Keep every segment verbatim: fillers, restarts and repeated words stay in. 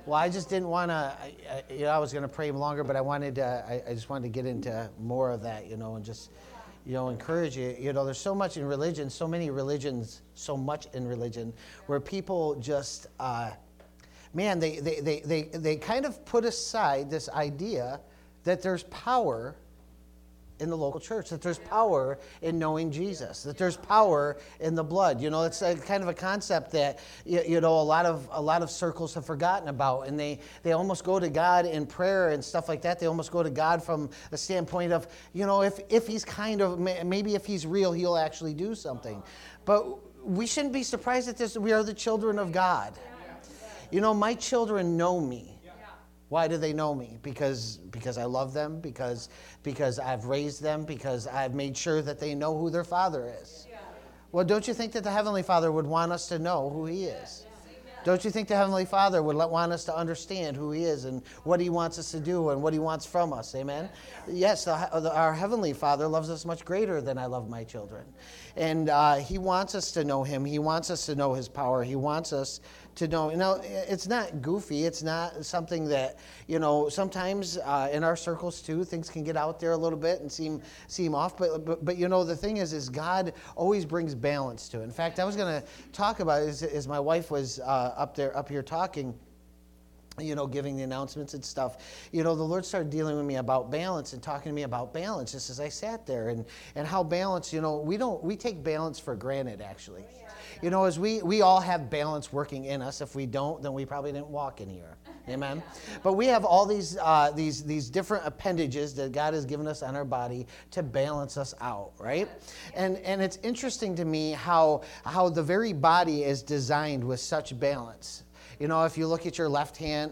Well, I just didn't want to, you know, I was going to pray longer, but I wanted to, I, I just wanted to get into more of that, you know, and just, you know, encourage you. You know, there's so much in religion, so many religions, so much in religion, where people just, uh, man, they, they, they, they, they kind of put aside this idea that there's power in the local church, that there's power in knowing Jesus, that there's power in the blood. You know, it's a, kind of a concept that, you, you know, a lot of a lot of circles have forgotten about, and they, they almost go to God in prayer and stuff like that. They almost go to God from a standpoint of, you know, if, if he's kind of, maybe if he's real, he'll actually do something. But we shouldn't be surprised at this. We are the children of God. You know, my children know me. Why do they know me? Because because I love them, because because I've raised them, because I've made sure that they know who their father is. Yeah. Well, don't you think that the Heavenly Father would want us to know who he is? Don't you think the Heavenly Father would want us to understand who he is and what he wants us to do and what he wants from us? Amen? Yes, the, the, our Heavenly Father loves us much greater than I love my children. And uh, he wants us to know him. He wants us to know his power. He wants us to know. You know, it's not goofy. It's not something that, you know, sometimes uh, in our circles too, things can get out there a little bit and seem seem off. But, but, but you know, the thing is, is God always brings balance to it. In fact, I was going to talk about it as, as my wife was uh, up there, up here talking, you know, giving the announcements and stuff. You know, the Lord started dealing with me about balance and talking to me about balance just as I sat there, and, and how balance, you know, we don't, we take balance for granted, actually. You know, as we, we all have balance working in us. If we don't, then we probably didn't walk in here. Amen? But we have all these, uh, these, these different appendages that God has given us on our body to balance us out, right? And, and it's interesting to me how, how the very body is designed with such balance. You know, if you look at your left hand,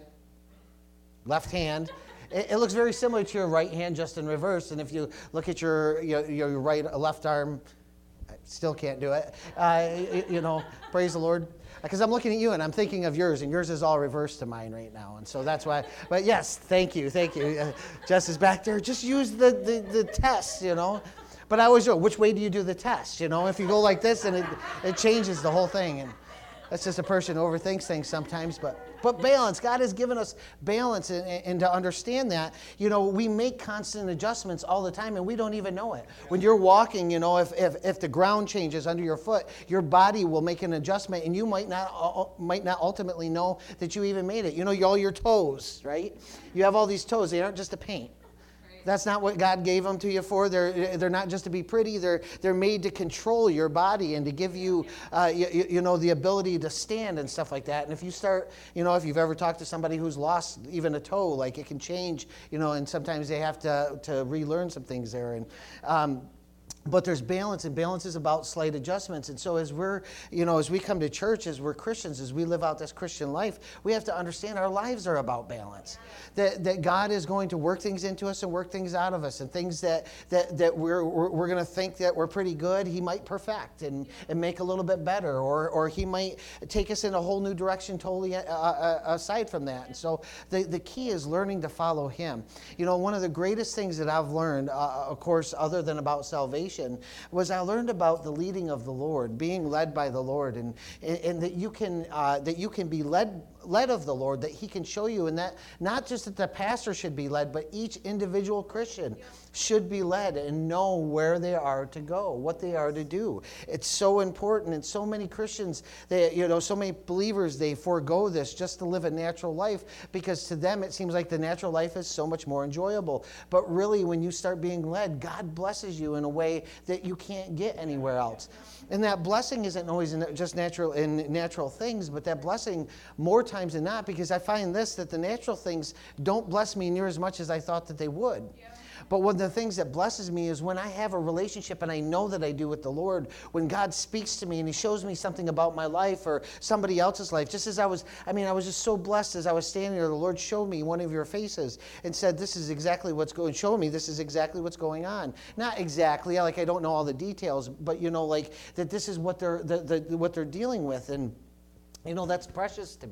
left hand, it, it looks very similar to your right hand, just in reverse. And if you look at your your, your right left arm, I still can't do it. Uh, you, you know, praise the Lord. Because I'm looking at you and I'm thinking of yours, and yours is all reversed to mine right now. And so that's why, but yes, thank you, thank you. Uh, Jess is back there. Just use the, the, the test, you know. But I always know, which way do you do the test? You know, if you go like this, and it, it changes the whole thing. And that's just a person who overthinks things sometimes, but but balance. God has given us balance, and, and to understand that, you know, we make constant adjustments all the time, and we don't even know it. When you're walking, you know, if if, if the ground changes under your foot, your body will make an adjustment, and you might not might not ultimately know that you even made it. You know, all your toes, right? You have all these toes. They aren't just to paint. That's not what God gave them to you for. They're they're not just to be pretty. They're they're made to control your body and to give you, uh, you, you know, the ability to stand and stuff like that. And if you start, you know, if you've ever talked to somebody who's lost even a toe, like it can change, you know, and sometimes they have to to relearn some things there. And um, but there's balance, and balance is about slight adjustments. And so as we're, you know, as we come to church, as we're Christians, as we live out this Christian life, we have to understand our lives are about balance. That that God is going to work things into us and work things out of us, and things that that that we're we're, we're going to think that we're pretty good, he might perfect and, and make a little bit better, or or he might take us in a whole new direction totally uh, uh, aside from that. And so the, the key is learning to follow him. You know, one of the greatest things that I've learned, uh, of course, other than about salvation, was I learned about the leading of the Lord, being led by the Lord, and and, and that you can uh, that you can be led led of the Lord, that he can show you, and that not just that the pastor should be led, but each individual Christian should be led and know where they are to go, what they are to do. It's so important, and so many Christians, they, you know, so many believers, they forego this just to live a natural life, because to them it seems like the natural life is so much more enjoyable. But really, when you start being led, God blesses you in a way that you can't get anywhere else. And that blessing isn't always in just natural in natural things, but that blessing more times than not, because I find this, that the natural things don't bless me near as much as I thought that they would. Yeah. But one of the things that blesses me is when I have a relationship, and I know that I do with the Lord, when God speaks to me and he shows me something about my life or somebody else's life. Just as I was, I mean, I was just so blessed as I was standing there, the Lord showed me one of your faces and said, this is exactly what's going, show me this is exactly what's going on. Not exactly, like I don't know all the details, but you know, like that this is what they're, the, the, what they're dealing with. And you know, that's precious to me.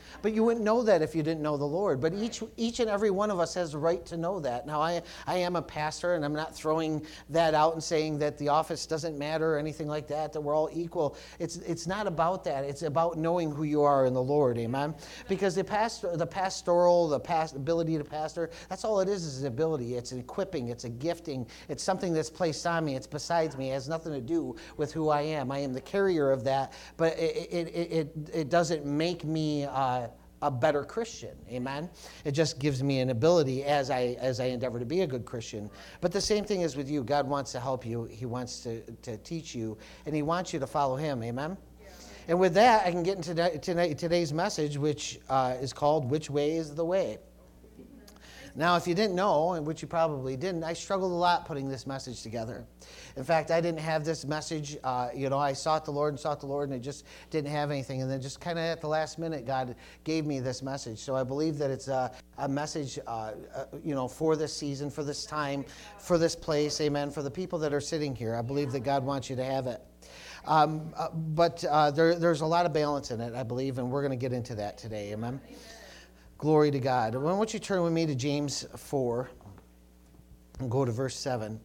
But you wouldn't know that if you didn't know the Lord. But each each and every one of us has the right to know that. Now, I, I am a pastor, and I'm not throwing that out and saying that the office doesn't matter or anything like that, that we're all equal. It's it's not about that. It's about knowing who you are in the Lord, amen? Because the pastor, the pastoral, the past ability to pastor, that's all it is, is an ability. It's an equipping. It's a gifting. It's something that's placed on me. It's besides me. It has nothing to do with who I am. I am the carrier of that, but it, it, it, it, it doesn't make me uh, a better Christian, amen? It just gives me an ability as I as I endeavor to be a good Christian. But the same thing is with you. God wants to help you. He wants to, to teach you, and He wants you to follow Him, amen? Yeah. And with that, I can get into today, today's message, which uh, is called, Which Way is the Way? Now, if you didn't know, and which you probably didn't, I struggled a lot putting this message together. In fact, I didn't have this message, uh, you know, I sought the Lord and sought the Lord, and I just didn't have anything. And then just kind of at the last minute, God gave me this message. So I believe that it's a, a message, uh, uh, you know, for this season, for this time, for this place, amen, for the people that are sitting here. I believe that God wants you to have it. Um, uh, but uh, there, there's a lot of balance in it, I believe, and we're going to get into that today, amen. Glory to God. Why don't you turn with me to James four and go to verse seven.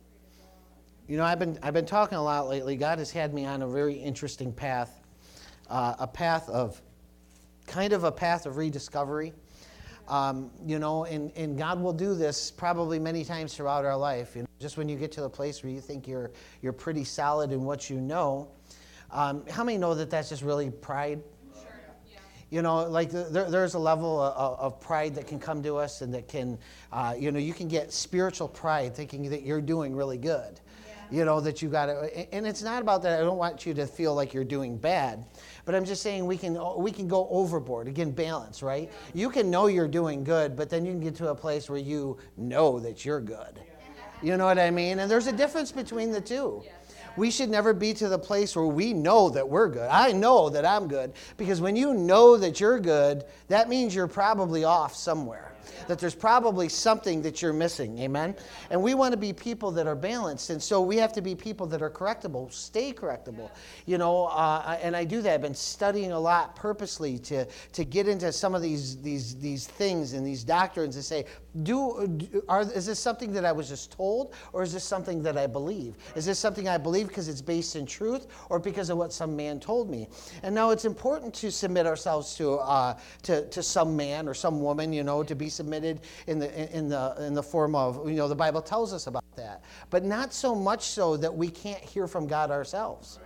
You know, I've been I've been talking a lot lately. God has had me on a very interesting path, uh, a path of, kind of a path of rediscovery. Um, you know, and, and God will do this probably many times throughout our life. You know, just when you get to the place where you think you're you're pretty solid in what you know. Um, how many know that that's just really pride? You know, like the, there, there's a level of, of pride that can come to us, and that can, uh, you know, you can get spiritual pride thinking that you're doing really good. Yeah. You know, that you got to, and it's not about that. I don't want you to feel like you're doing bad, but I'm just saying we can we can go overboard. Again, balance, right? Yeah. You can know you're doing good, but then you can get to a place where you know that you're good. Yeah. You know what I mean? And there's a difference between the two. Yeah. We should never be to the place where we know that we're good. I know that I'm good. Because when you know that you're good, that means you're probably off somewhere. That there's probably something that you're missing. Amen? And we want to be people that are balanced. And so we have to be people that are correctable. Stay correctable. You know, uh, and I do that. I've been studying a lot purposely to, to get into some of these, these, these things and these doctrines and say, do, do are, is this something that I was just told, or is this something that I believe? Is this something I believe because it's based in truth, or because of what some man told me? And now it's important to submit ourselves to uh, to, to some man or some woman, you know, to be submitted in the in the in the form of, you know, the Bible tells us about that, but not so much so that we can't hear from God ourselves.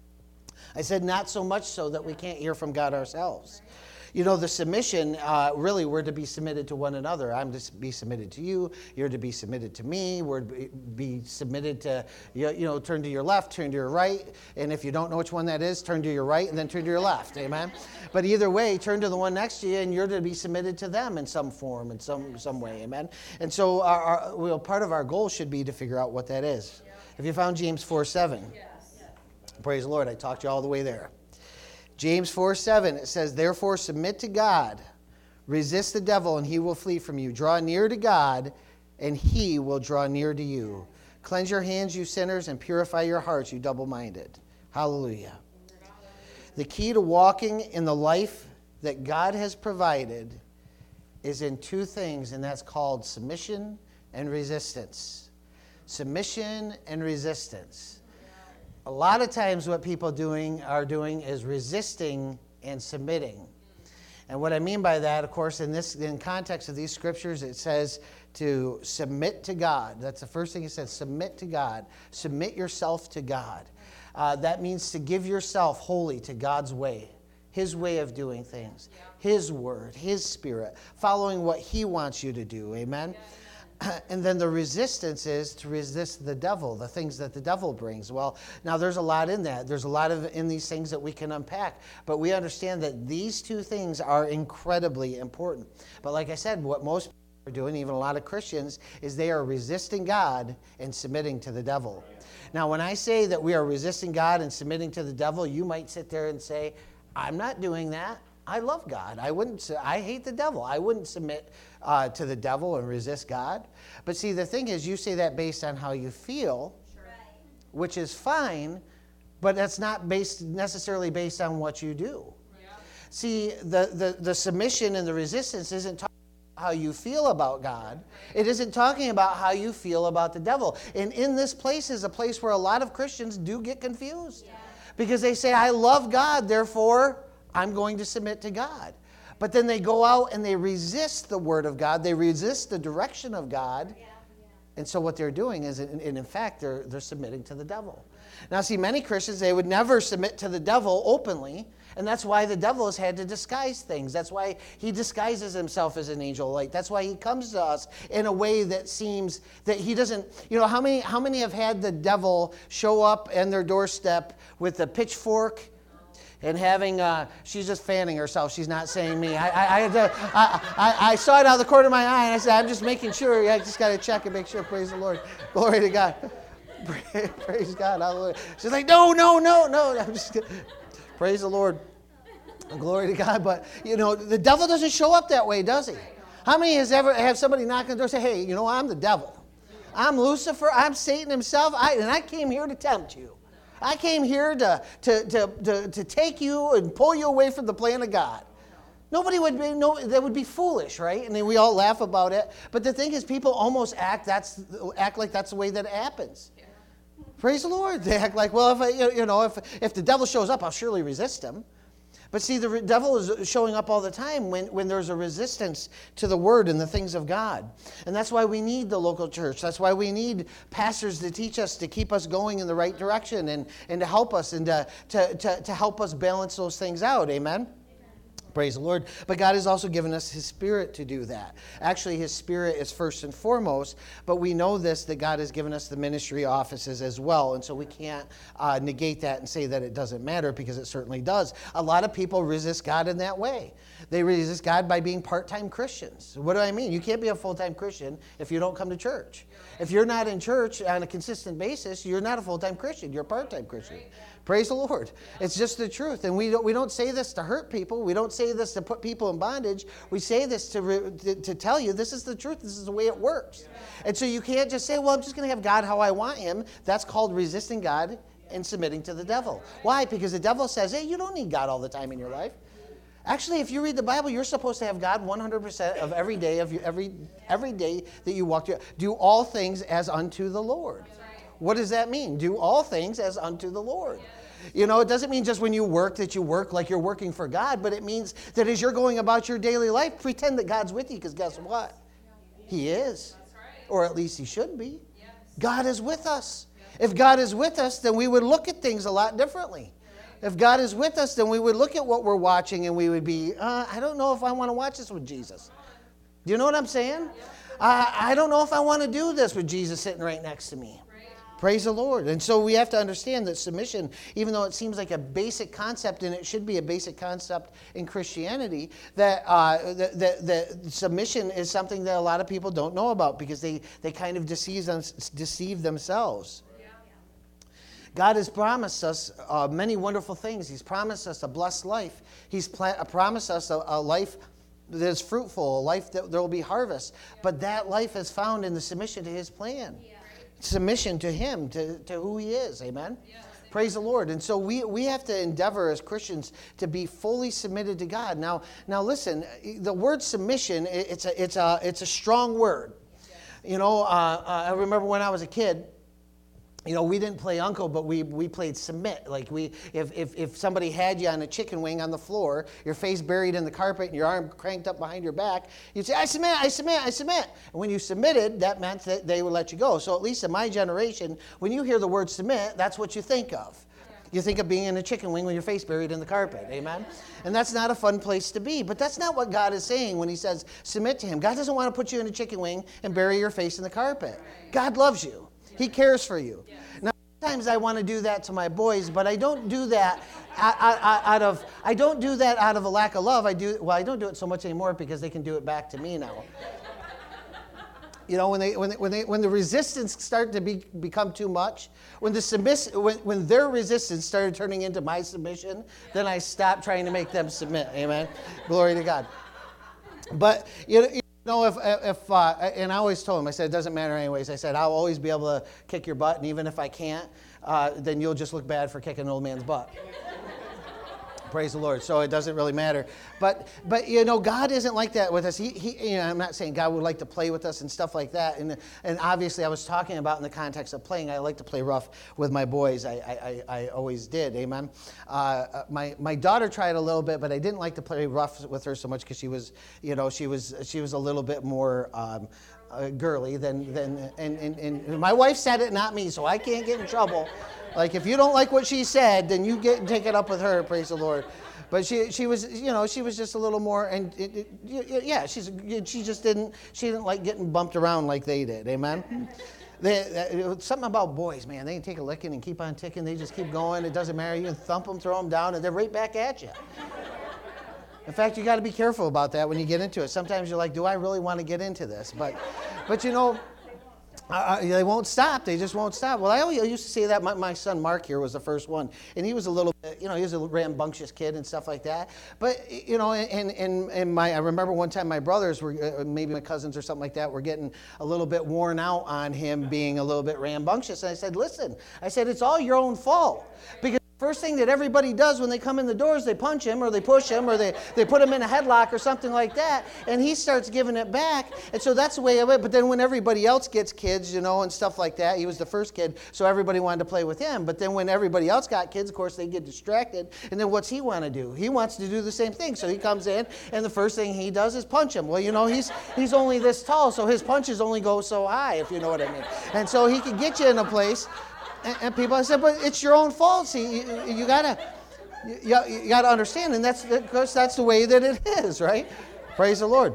I said not so much so that we can't hear from God ourselves. You know, the submission, uh, really, we're to be submitted to one another. I'm to be submitted to you. You're to be submitted to me. We're to be submitted to, you know, turn to your left, turn to your right. And if you don't know which one that is, turn to your right and then turn to your left. Amen? But either way, turn to the one next to you, and you're to be submitted to them in some form, in some some way. Amen? And so our, our, well, part of our goal should be to figure out what that is. Have you found James four seven? Yes. Praise the Lord. I talked you all the way there. James four seven, it says, therefore submit to God, resist the devil, and he will flee from you. Draw near to God, and he will draw near to you. Cleanse your hands, you sinners, and purify your hearts, you double-minded. Hallelujah. The key to walking in the life that God has provided is in two things, and that's called submission and resistance. Submission and resistance. A lot of times what people doing are doing is resisting and submitting. And what I mean by that, of course, in this in context of these scriptures, it says to submit to God. That's the first thing it says, submit to God. Submit yourself to God. Uh, that means to give yourself wholly to God's way, His way of doing things, His word, His spirit, following what He wants you to do. Amen? And then the resistance is to resist the devil, the things that the devil brings. Well, now there's a lot in that. There's a lot of in these things that we can unpack. But we understand that these two things are incredibly important. But like I said, what most people are doing, even a lot of Christians, is they are resisting God and submitting to the devil. Now, when I say that we are resisting God and submitting to the devil, you might sit there and say, I'm not doing that. I love God. I wouldn't. I hate the devil. I wouldn't submit uh, to the devil and resist God. But see, the thing is, you say that based on how you feel, sure, which is fine, but that's not based necessarily based on what you do. Yeah. See, the, the, the submission and the resistance isn't talking about how you feel about God. It isn't talking about how you feel about the devil. And in this place is a place where a lot of Christians do get confused. Yeah. Because they say, I love God, therefore I'm going to submit to God. But then they go out and they resist the Word of God. They resist the direction of God. Yeah. Yeah. And so what they're doing is, and in fact, they're, they're submitting to the devil. Now, see, many Christians, they would never submit to the devil openly. And that's why the devil has had to disguise things. That's why he disguises himself as an angel of light. That's why he comes to us in a way that seems that he doesn't, you know, how many how many have had the devil show up on their doorstep with a pitchfork and having, uh, she's just fanning herself. She's not saying me. I I, I, I, I, I saw it out of the corner of my eye and I said, I'm just making sure. I just got to check and make sure. Praise the Lord. Glory to God. Praise God. Hallelujah. She's like, no, no, no, no. I'm just kidding. Praise the Lord. Glory to God. But, you know, the devil doesn't show up that way, does he? How many has ever have somebody knock on the door and say, hey, you know, I'm the devil. I'm Lucifer. I'm Satan himself. I, and I came here to tempt you. I came here to, to, to, to, to take you and pull you away from the plan of God. Nobody would be, no, that would be foolish, right? And then we all laugh about it. But the thing is, people almost act, that's, act like that's the way that it happens. Praise the Lord. They act like, well, if I, you know, if if the devil shows up, I'll surely resist him. But see, the devil is showing up all the time when, when there's a resistance to the Word and the things of God. And that's why we need the local church. That's why we need pastors to teach us, to keep us going in the right direction and, and to help us and to, to, to, to help us balance those things out. Amen? Praise the Lord. But God has also given us His Spirit to do that. Actually, His Spirit is first and foremost, but we know this, that God has given us the ministry offices as well, and so we can't uh, negate that and say that it doesn't matter, because it certainly does. A lot of people resist God in that way. They resist God by being part-time Christians. What do I mean? You can't be a full-time Christian if you don't come to church. If you're not in church on a consistent basis, you're not a full-time Christian. You're a part-time Christian. Praise the Lord. It's just the truth. And we don't, we don't say this to hurt people. We don't say this to put people in bondage. We say this to, re, to, to tell you this is the truth. This is the way it works. And so you can't just say, well, I'm just going to have God how I want Him. That's called resisting God and submitting to the devil. Why? Because the devil says, hey, you don't need God all the time in your life. Actually, if you read the Bible, you're supposed to have God one hundred percent of every day of your, every every day that you walk through. Do all things as unto the Lord. What does that mean? Do all things as unto the Lord. You know, it doesn't mean just when you work that you work like you're working for God, but it means that as you're going about your daily life, pretend that God's with you, because guess what? He is. Or at least He should be. God is with us. If God is with us, then we would look at things a lot differently. If God is with us, then we would look at what we're watching and we would be, uh, I don't know if I want to watch this with Jesus. Do you know what I'm saying? Uh, I don't know if I want to do this with Jesus sitting right next to me. Praise the Lord. And so we have to understand that submission, even though it seems like a basic concept, and it should be a basic concept in Christianity, that uh, that, that, that submission is something that a lot of people don't know about, because they, they kind of deceive, them, deceive themselves. God has promised us uh, many wonderful things. He's promised us a blessed life. He's pla- promised us a, a life that is fruitful, a life that there will be harvest. But that life is found in the submission to His plan. Yeah. Submission to Him, to, to who He is. Amen? Yeah. Praise the Lord. And so we, we have to endeavor as Christians to be fully submitted to God. Now, now listen, the word submission, it's a, it's a, it's a strong word. You know, uh, uh, I remember when I was a kid, you know, we didn't play uncle, but we we played submit. Like we, if, if if somebody had you on a chicken wing on the floor, your face buried in the carpet and your arm cranked up behind your back, you'd say, I submit, I submit, I submit. And when you submitted, that meant that they would let you go. So at least in my generation, when you hear the word submit, that's what you think of. You think of being in a chicken wing with your face buried in the carpet. Amen? And that's not a fun place to be. But that's not what God is saying when He says submit to Him. God doesn't want to put you in a chicken wing and bury your face in the carpet. God loves you. He cares for you. Now, sometimes I want to do that to my boys, but I don't do that out of I don't do that out of a lack of love. I do well. I don't do it so much anymore because they can do it back to me now. You know, when they when they, when they when the resistance started to be, become too much, when the submiss when when their resistance started turning into my submission, then I stopped trying to make them submit. Amen. Glory to God. But you know. No, if, if uh, and I always told him, I said, it doesn't matter anyways. I said, I'll always be able to kick your butt, and even if I can't, uh, then you'll just look bad for kicking an old man's butt. Praise the Lord. So it doesn't really matter. But, but you know, God isn't like that with us. He, he, you know, I'm not saying God would like to play with us and stuff like that. And, and obviously I was talking about in the context of playing, I like to play rough with my boys. I, I, I always did. Amen. Uh, my, my daughter tried a little bit, but I didn't like to play rough with her so much because she was, you know, she was, she was a little bit more, um, uh, girly than, than, and, and, and my wife said it, not me, so I can't get in trouble. Like, if you don't like what she said, then you get take it up with her, praise the Lord. But she she was, you know, she was just a little more, and it, it, yeah, she's she just didn't, she didn't like getting bumped around like they did, amen? They, uh, something about boys, man, they take a licking and keep on ticking, they just keep going, it doesn't matter, you can thump them, throw them down, and they're right back at you. In fact, you got to be careful about that when you get into it. Sometimes you're like, do I really want to get into this? But, but you know, Uh, they won't stop. They just won't stop. Well, I always used to say that. My, my son Mark here was the first one, and he was a little bit, you know, he was a rambunctious kid and stuff like that. But you know, and and and my, I remember one time my brothers were, uh, maybe my cousins or something like that, were getting a little bit worn out on him being a little bit rambunctious. And I said, listen, I said, it's all your own fault, because first thing that everybody does when they come in the doors, they punch him or they push him or they, they put him in a headlock or something like that, and he starts giving it back. And so that's the way it went. But then when everybody else gets kids, you know, and stuff like that, he was the first kid, so everybody wanted to play with him. But then when everybody else got kids, of course, they get distracted. And then what's he want to do? He wants to do the same thing. So he comes in, and the first thing he does is punch him. Well, you know, he's he's only this tall, so his punches only go so high, if you know what I mean. And so he can get you in a place. And, and people, I said, but it's your own fault. See, you, you gotta, you, you gotta understand, and that's because that's the way that it is, right? Praise the Lord.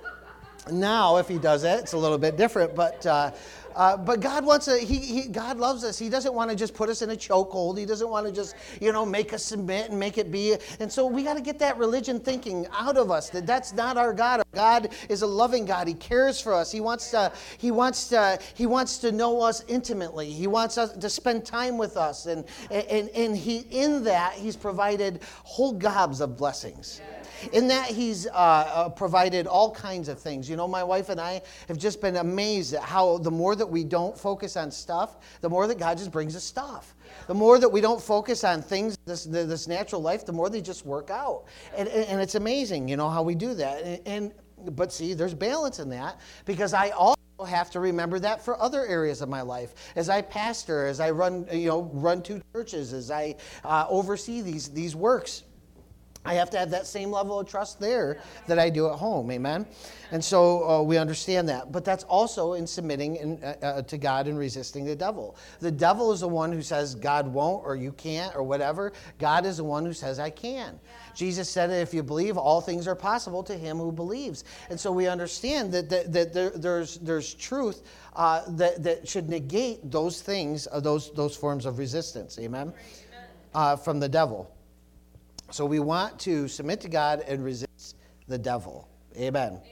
Now, if he does that, it's a little bit different, but uh, uh, but God wants a, he, he God loves us. He doesn't want to just put us in a chokehold. He doesn't want to just, you know, make us submit and make it be. And so we got to get that religion thinking out of us, that that's not our God. Our God is a loving God. He cares for us. He wants to he wants to he wants to know us intimately. He wants us to spend time with us, and and and he in that he's provided whole gobs of blessings. In that he's uh, uh, provided all kinds of things. You know, my wife and I have just been amazed at how the more that we don't focus on stuff, the more that God just brings us stuff. The more that we don't focus on things, this this natural life, the more they just work out. And, and it's amazing, you know, how we do that. And, and but see, there's balance in that, because I also have to remember that for other areas of my life. As I pastor, as I run, you know, run two churches, as I uh, oversee these these works, I have to have that same level of trust there that I do at home, amen? And so uh, we understand that. But that's also in submitting in, uh, uh, to God and resisting the devil. The devil is the one who says God won't, or you can't, or whatever. God is the one who says I can. Jesus said that if you believe, all things are possible to him who believes. And so we understand that, that, that there, there's, there's truth uh, that, that should negate those things, uh, those, those forms of resistance, amen, uh, from the devil. So we want to submit to God and resist the devil. Amen. Amen.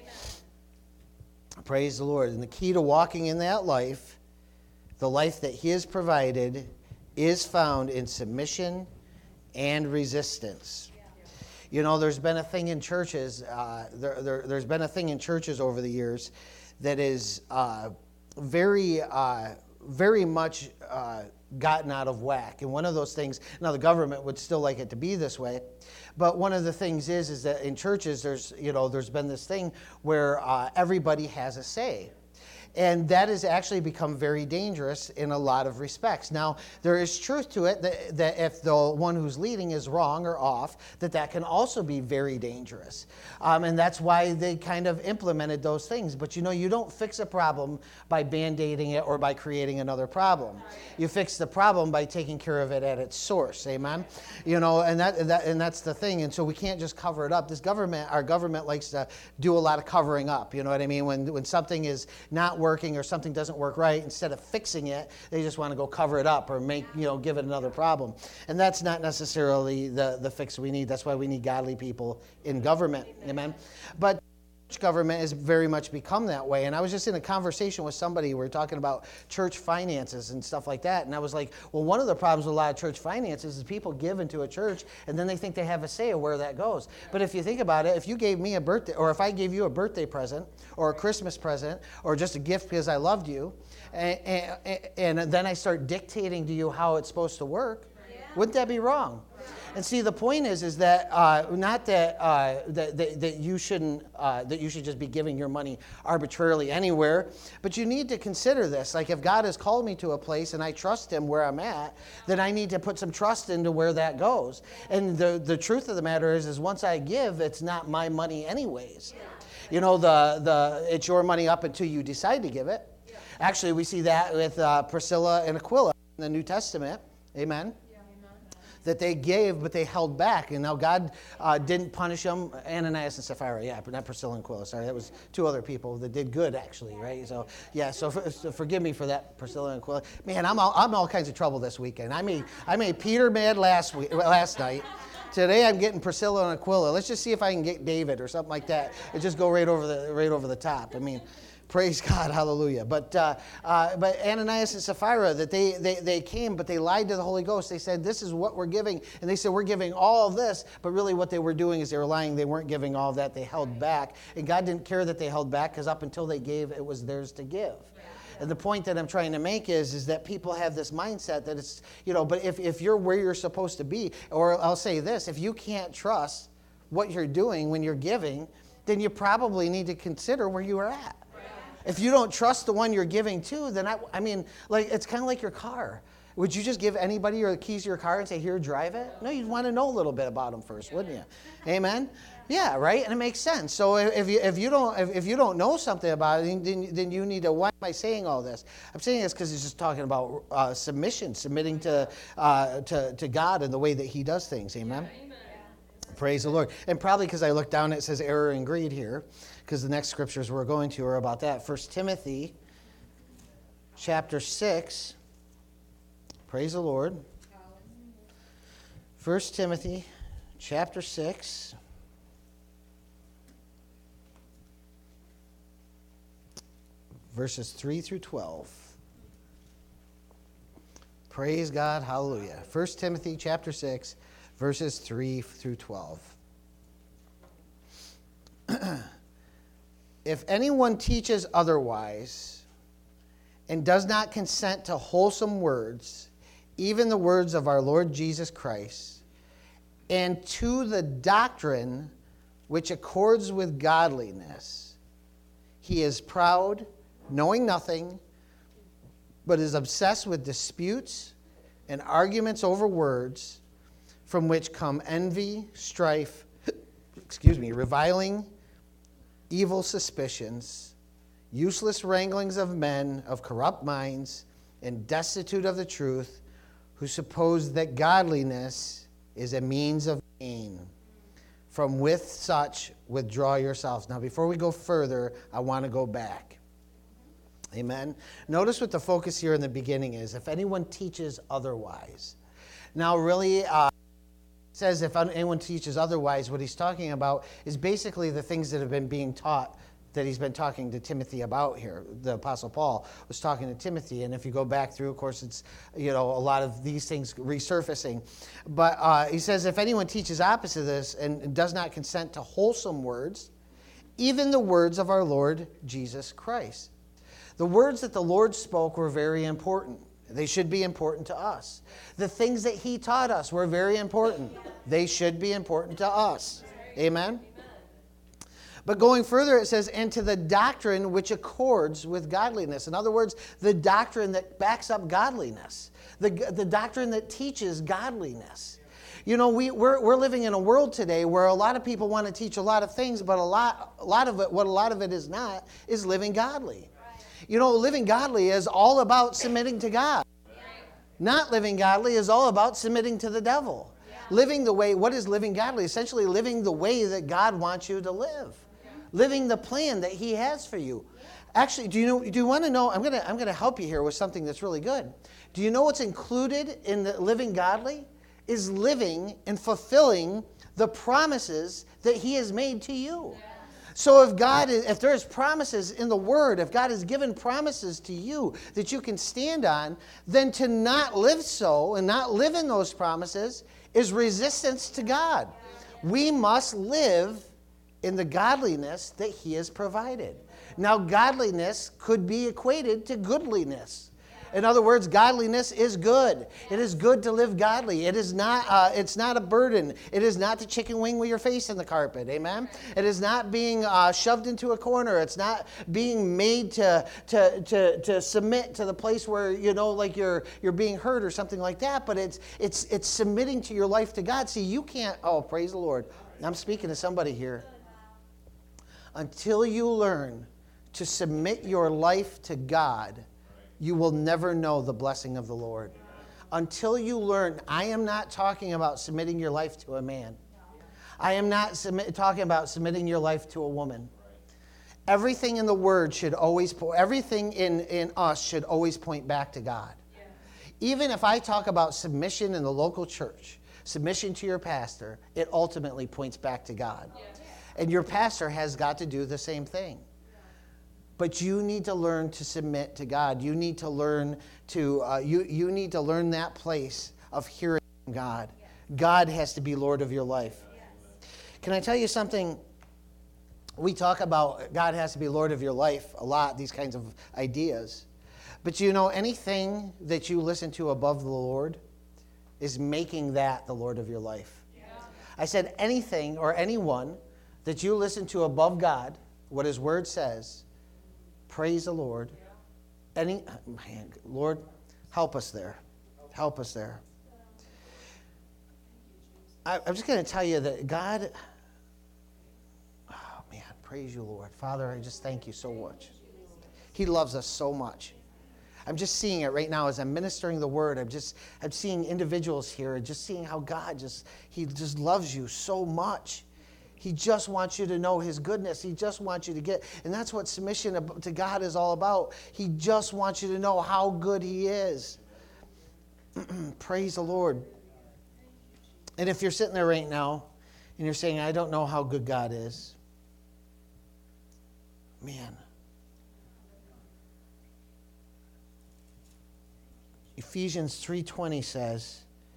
Praise the Lord. And the key to walking in that life, the life that he has provided, is found in submission and resistance. Yeah. You know, there's been a thing in churches, uh, there, there, there's been a thing in churches over the years that is uh, very, uh, very much uh, gotten out of whack. And one of those things, now the government would still like it to be this way, but one of the things is is that in churches there's, you know, there's been this thing where uh, everybody has a say. And that has actually become very dangerous in a lot of respects. Now, there is truth to it that, that if the one who's leading is wrong or off, that that can also be very dangerous. Um, and that's why they kind of implemented those things. But you know, you don't fix a problem by band-aiding it or by creating another problem. You fix the problem by taking care of it at its source, amen? You know, and that, that and that's the thing. And so we can't just cover it up. This government, our government likes to do a lot of covering up, you know what I mean? When, when something is not working or something doesn't work right, instead of fixing it, they just want to go cover it up or make, you know, give it another problem. And that's not necessarily the, the fix we need. That's why we need godly people in government. Amen. But church government has very much become that way. And I was just in a conversation with somebody, we were talking about church finances and stuff like that. And I was like, well, one of the problems with a lot of church finances is people give into a church and then they think they have a say of where that goes. But if you think about it, if you gave me a birthday, or if I gave you a birthday present or a Christmas present or just a gift because I loved you, and, and, and then I start dictating to you how it's supposed to work, wouldn't that be wrong? And see, the point is, is that uh, not that, uh, that, that that you shouldn't uh, that you should just be giving your money arbitrarily anywhere, but you need to consider this. Like, if God has called me to a place and I trust Him where I'm at, then I need to put some trust into where that goes. And the the truth of the matter is, is once I give, it's not my money anyways. You know, the the it's your money up until you decide to give it. Actually, we see that with uh, Priscilla and Aquila in the New Testament. Amen. That they gave, but they held back. And now God uh, didn't punish them. Ananias and Sapphira, yeah, but not Priscilla and Aquila. Sorry, that was two other people that did good, actually, right? So, yeah, so, for, so forgive me for that, Priscilla and Aquila. Man, I'm all, I'm all kinds of trouble this weekend. I made, I made Peter mad last week, last night. Today I'm getting Priscilla and Aquila. Let's just see if I can get David or something like that. And just go right over the right over the top. I mean, praise God, hallelujah. But uh, uh, but Ananias and Sapphira, that they, they they came, but they lied to the Holy Ghost. They said, this is what we're giving. And they said, we're giving all of this. But really what they were doing is they were lying. They weren't giving all of that. They held back. And God didn't care that they held back, because up until they gave, it was theirs to give. And the point that I'm trying to make is, is that people have this mindset that it's, you know, but if, if you're where you're supposed to be, or I'll say this, if you can't trust what you're doing when you're giving, then you probably need to consider where you are at. If you don't trust the one you're giving to, then I, I mean, like, it's kind of like your car. Would you just give anybody your keys to your car and say, here, drive it? No, you'd want to know a little bit about them first, wouldn't you? Amen? Yeah, right? And it makes sense. So if you if you don't if, if you don't know something about it, then, then you need to, why am I saying all this? I'm saying this because it's just talking about uh, submission, submitting to, uh, to, to God and the way that He does things. Amen? Yeah, amen. Praise the Lord. And probably because I looked down, it says error and greed here, because the next scriptures we're going to are about that. First Timothy chapter six. Praise the Lord. First Timothy chapter six. Verses three through twelve. Praise God. Hallelujah. First Timothy chapter six, verses three through twelve. If anyone teaches otherwise and does not consent to wholesome words, even the words of our Lord Jesus Christ, and to the doctrine which accords with godliness, he is proud, knowing nothing, but is obsessed with disputes and arguments over words, from which come envy, strife, excuse me, reviling, evil suspicions, useless wranglings of men of corrupt minds, and destitute of the truth, who suppose that godliness is a means of gain. From with such withdraw yourselves. Now, before we go further, I want to go back. Amen. Notice what the focus here in the beginning is. If anyone teaches otherwise. Now, really, uh, it says if anyone teaches otherwise, what he's talking about is basically the things that have been being taught that he's been talking to Timothy about here. The Apostle Paul was talking to Timothy, and if you go back through, of course, it's, you know, a lot of these things resurfacing. But uh, he says, if anyone teaches opposite of this and does not consent to wholesome words, even the words of our Lord Jesus Christ. The words that the Lord spoke were very important. They should be important to us. The things that He taught us were very important. They should be important to us. Amen? But going further, it says, and to the doctrine which accords with godliness. In other words, the doctrine that backs up godliness. The, the doctrine that teaches godliness. You know, we, we're, we're living in a world today where a lot of people want to teach a lot of things, but a lot, a lot of it, what a lot of it is not, is living godly. You know, living godly is all about submitting to God. Not living godly is all about submitting to the devil. Living the way, what is living godly? Essentially living the way that God wants you to live. Living the plan that He has for you. Actually, do you know, do you want to know, I'm going to I'm going to help you here with something that's really good. Do you know what's included in the living godly? Is living and fulfilling the promises that He has made to you. So if God, is, if there's promises in the Word, if God has given promises to you that you can stand on, then to not live so and not live in those promises is resistance to God. We must live in the godliness that He has provided. Now, godliness could be equated to goodliness. In other words, godliness is good. It is good to live godly. It is not, uh, it's not a burden. It is not the chicken wing with your face in the carpet. Amen? It is not being uh, shoved into a corner. It's not being made to, to, to, to submit to the place where, you know, like you're, you're being hurt or something like that. But it's, it's, it's submitting to your life to God. See, you can't, oh, praise the Lord. I'm speaking to somebody here. Until you learn to submit your life to God, you will never know the blessing of the Lord. Until you learn, I am not talking about submitting your life to a man. I am not submit, talking about submitting your life to a woman. Everything in the Word should always, everything in, in us should always point back to God. Even if I talk about submission in the local church, submission to your pastor, it ultimately points back to God. And your pastor has got to do the same thing. But you need to learn to submit to God. You need to learn to uh, you you need to learn that place of hearing from God. God has to be Lord of your life. Can I tell you something? We talk about God has to be Lord of your life a lot, these kinds of ideas. But you know, anything that you listen to above the Lord is making that the Lord of your life. Yeah. I said anything or anyone that you listen to above God, what His Word says, praise the Lord. Any, man, Lord, help us there. Help us there. I, I'm just going to tell you that God, oh man, praise you, Lord. Father, I just thank you so much. He loves us so much. I'm just seeing it right now as I'm ministering the word. I'm just, I'm seeing individuals here and just seeing how God just, He just loves you so much. He just wants you to know His goodness. He just wants you to get, and that's what submission to God is all about. He just wants you to know how good He is. Praise the Lord. And if you're sitting there right now and you're saying, I don't know how good God is, man. Ephesians three twenty says,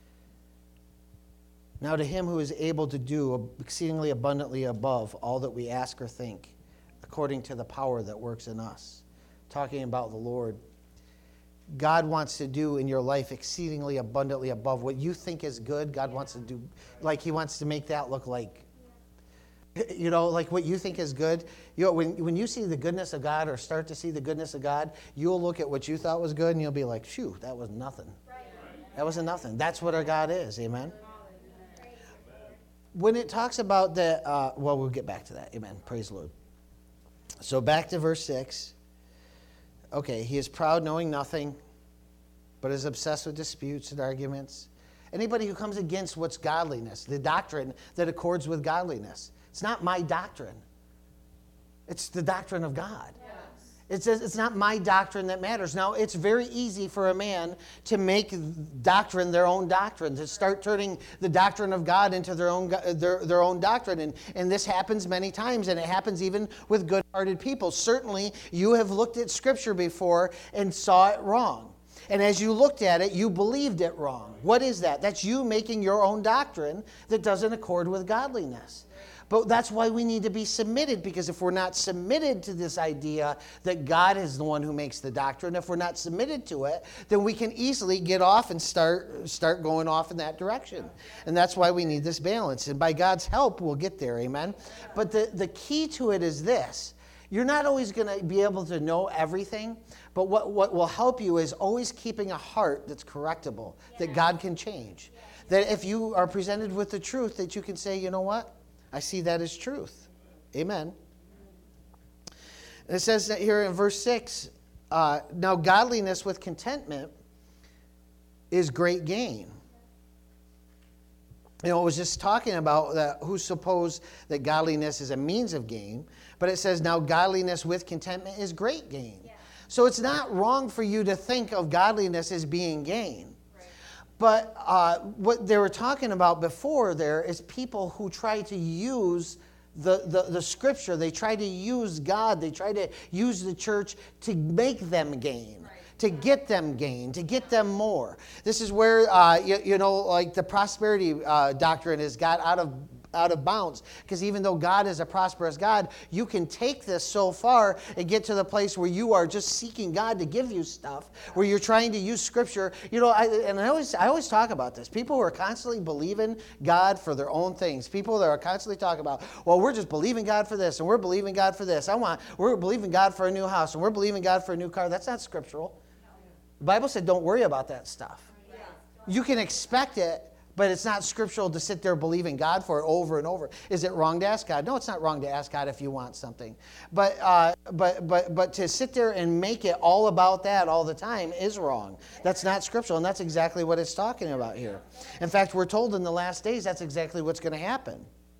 now to Him who is able to do exceedingly abundantly above all that we ask or think, according to the power that works in us. Talking about the Lord. God wants to do in your life exceedingly abundantly above what you think is good. God wants to do, like He wants to make that look like, you know, like what you think is good. You know, when, when you see the goodness of God or start to see the goodness of God, you'll look at what you thought was good and you'll be like, phew, that was nothing. That wasn't nothing. That's what our God is. Amen. When it talks about the, uh, well, we'll get back to that. Amen. Praise the Lord. So back to verse six. Okay, he is proud, knowing nothing, but is obsessed with disputes and arguments. Anybody who comes against what's godliness, the doctrine that accords with godliness. It's not my doctrine. It's the doctrine of God. It says it's not my doctrine that matters. Now, it's very easy for a man to make doctrine their own doctrine, to start turning the doctrine of God into their own their, their own doctrine. And, and this happens many times, and it happens even with good-hearted people. Certainly, you have looked at Scripture before and saw it wrong. And as you looked at it, you believed it wrong. What is that? That's you making your own doctrine that doesn't accord with godliness. But that's why we need to be submitted, because if we're not submitted to this idea that God is the one who makes the doctrine, if we're not submitted to it, then we can easily get off and start start going off in that direction. And that's why we need this balance. And by God's help, we'll get there, amen? But the, the key to it is this. You're not always going to be able to know everything, but what, what will help you is always keeping a heart that's correctable, that God can change. That if you are presented with the truth, that you can say, you know what? I see that as truth. Amen. And it says that here in verse six, uh, now godliness with contentment is great gain. You know, it was just talking about that who suppose that godliness is a means of gain, but it says now godliness with contentment is great gain. Yeah. So it's not wrong for you to think of godliness as being gain. But uh, what they were talking about before there is people who try to use the, the, the Scripture. They try to use God. They try to use the church to make them gain, right. to get them gain, to get them more. This is where, uh, you, you know, like the prosperity uh, doctrine has got out of out of bounds. Because even though God is a prosperous God, you can take this so far and get to the place where you are just seeking God to give you stuff, where you're trying to use Scripture. You know, I, and I always, I always talk about this. People who are constantly believing God for their own things. People that are constantly talking about, well, we're just believing God for this, and we're believing God for this. I want, we're believing God for a new house, and we're believing God for a new car. That's not scriptural. The Bible said don't worry about that stuff. You can expect it, but it's not scriptural to sit there believing God for it over and over. Is it wrong to ask God? No, it's not wrong to ask God if you want something. But uh, but but but to sit there and make it all about that all the time is wrong. That's not scriptural, and that's exactly what it's talking about here. In fact, we're told in the last days that's exactly what's going to happen.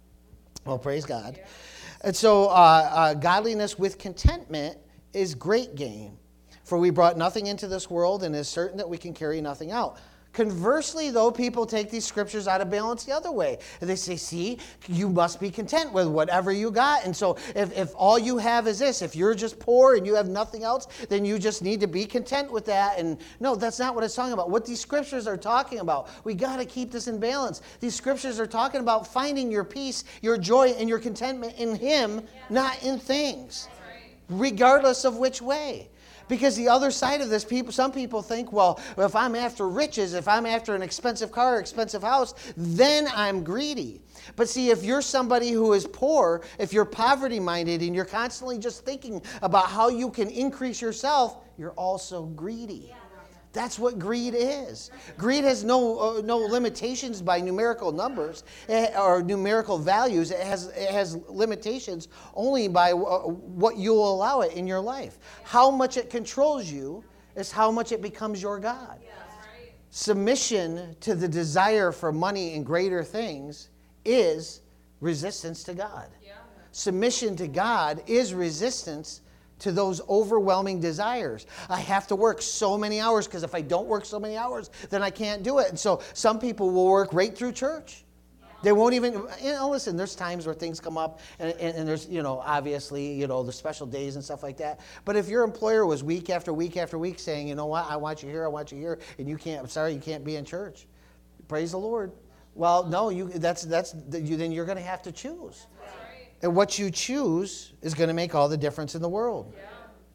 Well, praise God. And so uh, uh, godliness with contentment is great gain. For we brought nothing into this world, and it is certain that we can carry nothing out. Conversely, though, people take these scriptures out of balance the other way. And they say, see, you must be content with whatever you got. And so if, if all you have is this, if you're just poor and you have nothing else, then you just need to be content with that. And no, that's not what it's talking about. What these scriptures are talking about, we got to keep this in balance. These scriptures are talking about finding your peace, your joy, and your contentment in Him, yeah. not in things, right. regardless of which way. Because the other side of this, people, some people think, well, if I'm after riches, if I'm after an expensive car, expensive house, then I'm greedy. But see, if you're somebody who is poor, if you're poverty-minded and you're constantly just thinking about how you can increase yourself, you're also greedy. Yeah. That's what greed is. Greed has no uh, no limitations by numerical numbers or numerical values. It has it has limitations only by uh, what you'll allow it in your life. How much it controls you is how much it becomes your God. Yeah, right. Submission to the desire for money and greater things is resistance to God. Yeah. Submission to God is resistance to those overwhelming desires. I have to work so many hours because if I don't work so many hours, then I can't do it. And so some people will work right through church. They won't even, you know, listen, there's times where things come up and, and, and there's, you know, obviously, you know, the special days and stuff like that. But if your employer was week after week after week saying, you know what, I want you here, I want you here, and you can't, I'm sorry, you can't be in church. Praise the Lord. Well, no, you that's, that's, you, then you're going to have to choose. And what you choose is going to make all the difference in the world. Yeah.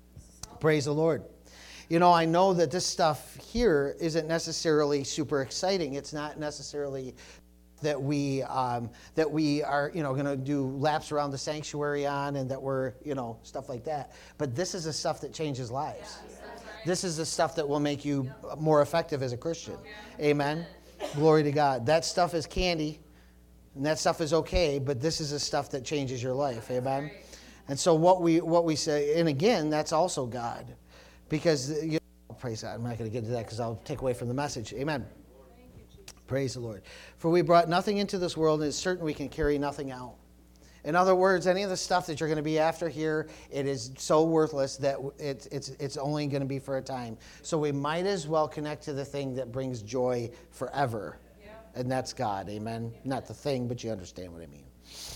Praise the Lord. You know, I know that this stuff here isn't necessarily super exciting. It's not necessarily that we um, that we are, you know, going to do laps around the sanctuary on and that we're, you know, stuff like that. But this is the stuff that changes lives. Yeah, right. This is the stuff that will make you more effective as a Christian. Yeah. Amen. Glory to God. That stuff is candy. And that stuff is okay, but this is the stuff that changes your life, amen? Right. And so what we what we say, and again, that's also God. Because, you know, praise God, I'm not going to get into that because I'll take away from the message, amen? You, praise the Lord. For we brought nothing into this world, and it's certain we can carry nothing out. In other words, any of the stuff that you're going to be after here, it is so worthless that it's, it's, it's only going to be for a time. So we might as well connect to the thing that brings joy forever. And that's God, amen? Not the thing, but you understand what I mean.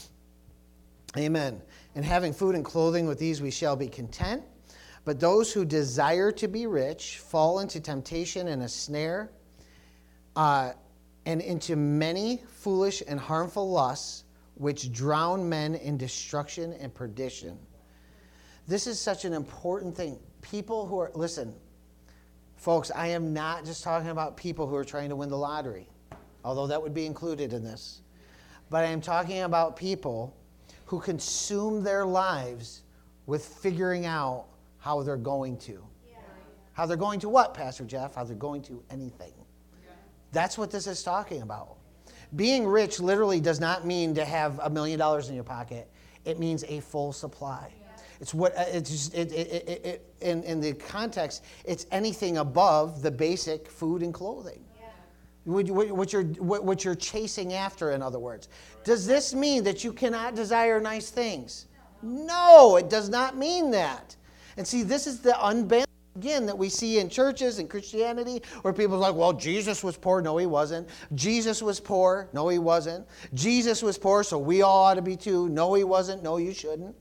Amen. And having food and clothing, with these we shall be content. But those who desire to be rich fall into temptation and a snare, uh, and into many foolish and harmful lusts, which drown men in destruction and perdition. This is such an important thing. People who are, listen, folks, I am not just talking about people who are trying to win the lottery, although that would be included in this. But I am talking about people who consume their lives with figuring out how they're going to. Yeah. How they're going to what, Pastor Jeff? How they're going to anything. Yeah. That's what this is talking about. Being rich literally does not mean to have a million dollars in your pocket. It means a full supply. Yeah. It's what it's just, it, it, it, it, in, in the context, it's anything above the basic food and clothing. What you're, what you're chasing after, in other words. Does this mean that you cannot desire nice things? No, it does not mean that. And see, this is the unbalance, again, that we see in churches and Christianity, where people are like, well, Jesus was poor. No, he wasn't. Jesus was poor. No, he wasn't. Jesus was poor, so we all ought to be too. No, he wasn't. No, you shouldn't.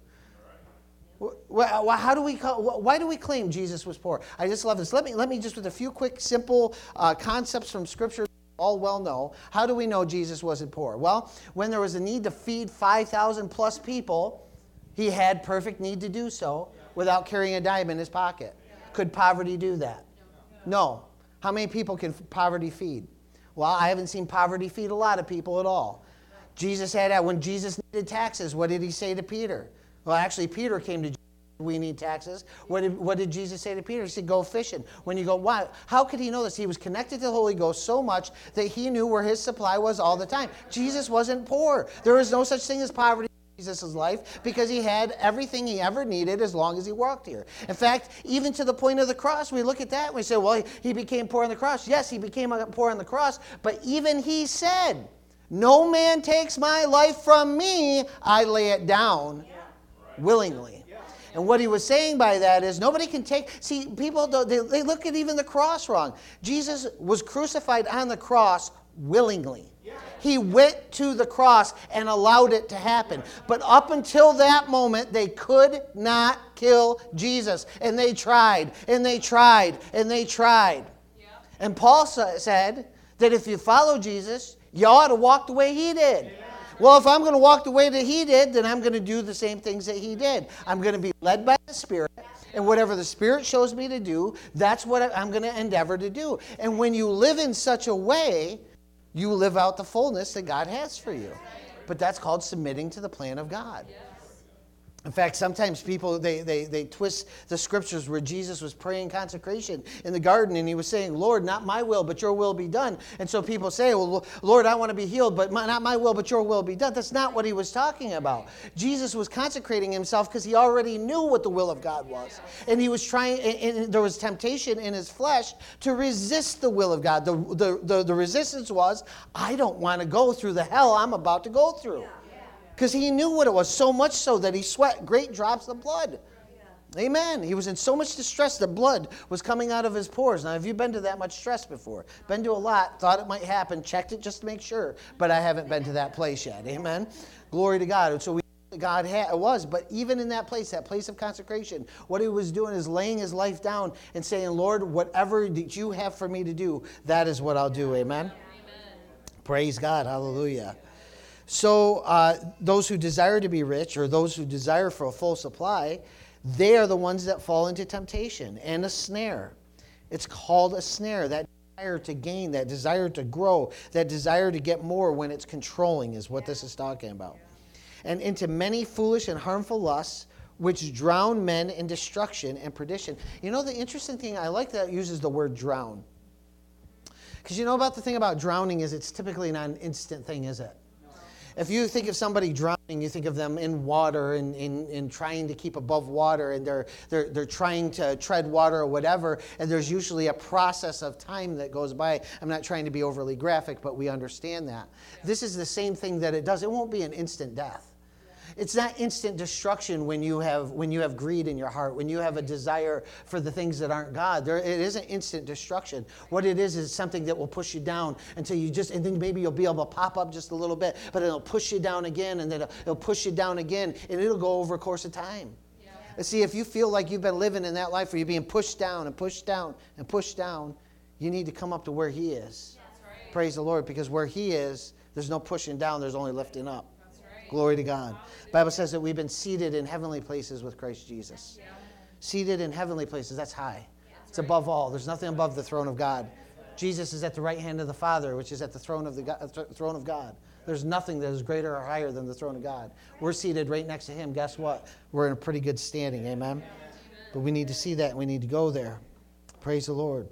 Well, how do we call, why do we claim Jesus was poor? I just love this. Let me, let me just, with a few quick, simple uh, concepts from Scripture, all well know. How do we know Jesus wasn't poor? Well, when there was a need to feed five thousand plus people, he had perfect need to do so without carrying a dime in his pocket. Could poverty do that? No. How many people can poverty feed? Well, I haven't seen poverty feed a lot of people at all. Jesus had that. When Jesus needed taxes, what did he say to Peter? Well, actually, Peter came to Jesus. We need taxes. What did, what did Jesus say to Peter? He said, go fishing. When you go, why? How could he know this? He was connected to the Holy Ghost so much that he knew where his supply was all the time. Jesus wasn't poor. There was no such thing as poverty in Jesus' life because he had everything he ever needed as long as he walked here. In fact, even to the point of the cross, we look at that and we say, well, he became poor on the cross. Yes, he became poor on the cross, but even he said, no man takes my life from me, I lay it down willingly. And what he was saying by that is nobody can take, see, people, they, they look at even the cross wrong. Jesus was crucified on the cross willingly. He went to the cross and allowed it to happen. But up until that moment, they could not kill Jesus. And they tried, and they tried, and they tried. And Paul said that if you follow Jesus, you ought to walk the way he did. Well, if I'm going to walk the way that he did, then I'm going to do the same things that he did. I'm going to be led by the Spirit, and whatever the Spirit shows me to do, that's what I'm going to endeavor to do. And when you live in such a way, you live out the fullness that God has for you. But that's called submitting to the plan of God. In fact, sometimes people, they, they, they twist the scriptures where Jesus was praying consecration in the garden and he was saying, Lord, not my will, but your will be done. And so people say, well, Lord, I want to be healed, but my, not my will, but your will be done. That's not what he was talking about. Jesus was consecrating himself because he already knew what the will of God was. And he was trying, and, and there was temptation in his flesh to resist the will of God. The, the, the, the resistance was, I don't want to go through the hell I'm about to go through. Because he knew what it was, so much so that he sweat great drops of blood. Yeah. Amen. He was in so much distress that blood was coming out of his pores. Now, have you been to that much stress before? Been to a lot, thought it might happen, checked it just to make sure, but I haven't been to that place yet. Amen. Glory to God. And so we God had, it was, but even in that place, that place of consecration, what he was doing is laying his life down and saying, Lord, whatever that you have for me to do, that is what I'll do. Amen. Amen. Praise God. Hallelujah. So uh, those who desire to be rich, or those who desire for a full supply, they are the ones that fall into temptation and a snare. It's called a snare. That desire to gain, that desire to grow, that desire to get more when it's controlling is what this is talking about. And into many foolish and harmful lusts, which drown men in destruction and perdition. You know, the interesting thing, I like that it uses the word drown. Because you know about the thing about drowning is it's typically not an instant thing, is it? If you think of somebody drowning, you think of them in water and, and, and trying to keep above water, and they're, they're, they're trying to tread water or whatever, and there's usually a process of time that goes by. I'm not trying to be overly graphic, but we understand that. This is the same thing that it does. It won't be an instant death. It's not instant destruction when you have when you have greed in your heart, when you have a desire for the things that aren't God. There, it isn't instant destruction. What it is is something that will push you down until you just, and then maybe you'll be able to pop up just a little bit, but it'll push you down again, and then it'll, it'll push you down again, and it'll go over a course of time. Yeah. And see, if you feel like you've been living in that life where you're being pushed down and pushed down and pushed down, you need to come up to where He is. That's right. Praise the Lord, because where He is, there's no pushing down, there's only lifting up. Glory to God. The Bible says that we've been seated in heavenly places with Christ Jesus. Yeah. Seated in heavenly places, that's high. Yeah, it's right. Above all. There's nothing above the throne of God. Jesus is at the right hand of the Father, which is at the throne of the God, th- throne of God. There's nothing that is greater or higher than the throne of God. We're seated right next to Him. Guess what? We're in a pretty good standing. Amen? But we need to see that, and we need to go there. Praise the Lord.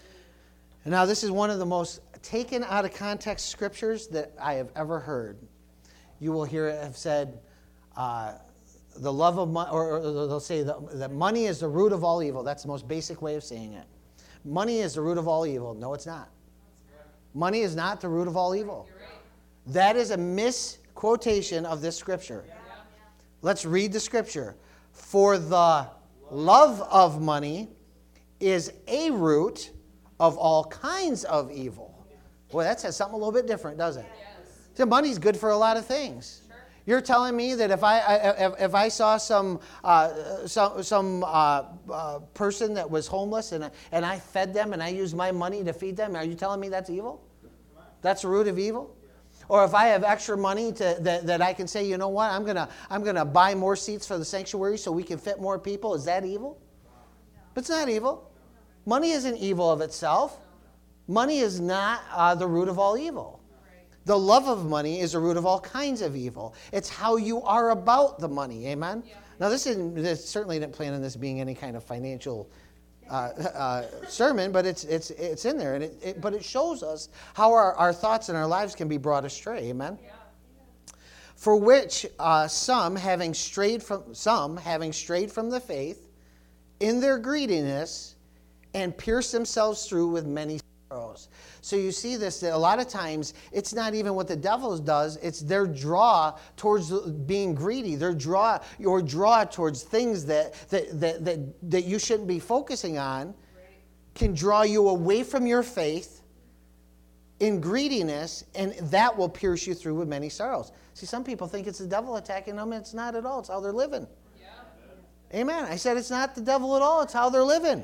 And now this is one of the most taken out of context scriptures that I have ever heard. You will hear it have said, uh, the love of money, or, or they'll say that, that money is the root of all evil. That's the most basic way of saying it. Money is the root of all evil. No, it's not. Money is not the root of all evil. That is a misquotation of this scripture. Let's read the scripture. For the love of money is a root of all kinds of evil. Boy, that says something a little bit different, doesn't it? So money's good for a lot of things. Sure. You're telling me that if I, I if, if I saw some uh, some some uh, uh, person that was homeless and and I fed them and I used my money to feed them, are you telling me that's evil? That's the root of evil? Or if I have extra money to, that, that I can say, you know what, I'm going to I'm gonna buy more seats for the sanctuary so we can fit more people. Is that evil? But it's not evil. Money isn't evil of itself. Money is not uh, the root of all evil. The love of money is the root of all kinds of evil. It's how you are about the money. Amen? Yeah. Now, this, isn't, this certainly didn't plan on this being any kind of financial uh, uh, sermon, but it's it's it's in there. And it, it, but it shows us how our, our thoughts and our lives can be brought astray. Amen? Yeah. For which uh, some, having strayed from some having strayed from the faith, in their greediness, and pierced themselves through with many sorrows. So you see this, that a lot of times it's not even what the devil does, it's their draw towards being greedy, their draw, your draw towards things that that that that, that you shouldn't be focusing on can draw you away from your faith in greediness, and that will pierce you through with many sorrows. See, some people think it's the devil attacking them, and it's not at all. It's how they're living. Yeah. Amen. I said it's not the devil at all, it's how they're living.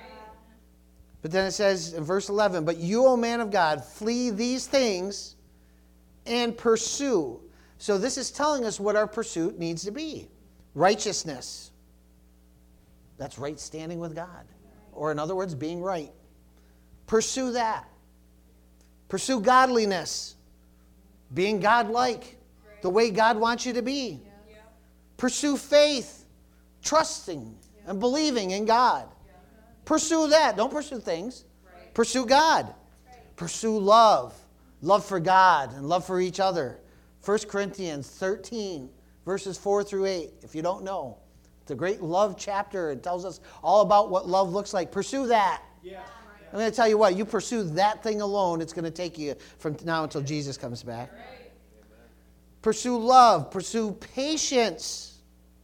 But then it says in verse eleven, but you, O man of God, flee these things and pursue. So this is telling us what our pursuit needs to be. Righteousness. That's right standing with God. Or in other words, being right. Pursue that. Pursue godliness. Being God-like. The way God wants you to be. Pursue faith. Trusting and believing in God. Pursue that. Don't pursue things. Right. Pursue God. Right. Pursue love. Love for God and love for each other. First Corinthians thirteen, verses four through eight. If you don't know, it's a great love chapter. It tells us all about what love looks like. Pursue that. Yeah. I'm going to tell you what, you pursue that thing alone, it's going to take you from now until Jesus comes back. Right. Pursue love. Pursue patience.